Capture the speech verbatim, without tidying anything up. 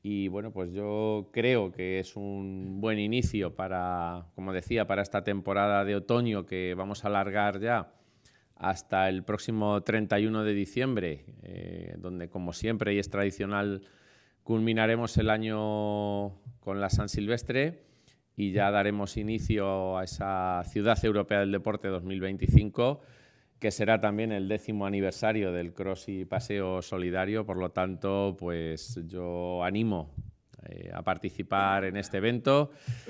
Y bueno, pues yo creo que es un buen inicio para, como decía, para esta temporada de otoño que vamos a alargar ya hasta el próximo treinta y uno de diciembre, eh, donde, como siempre y es tradicional, culminaremos el año con la San Silvestre y ya daremos inicio a esa Ciudad Europea del Deporte dos mil veinticinco, que será también el décimo aniversario del Cross y Paseo Solidario. Por lo tanto, pues yo animo eh, a participar en este evento.